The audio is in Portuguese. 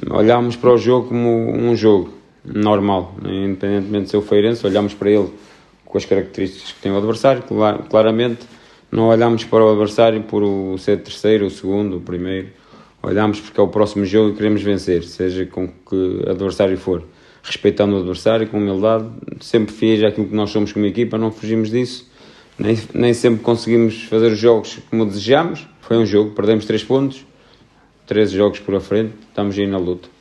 olhámos para o jogo como um jogo normal, independentemente de ser o Feirense, olhámos para ele com as características que tem o adversário, claramente. Não olhámos para o adversário por o ser terceiro, o segundo, o primeiro. Olhámos porque é o próximo jogo e queremos vencer, seja com que adversário for. Respeitando o adversário, com humildade, sempre fiéis àquilo que nós somos como equipa, não fugimos disso. Nem sempre conseguimos fazer os jogos como desejamos. Foi um jogo, perdemos 3 pontos, 13 jogos por a frente, estamos aí na luta.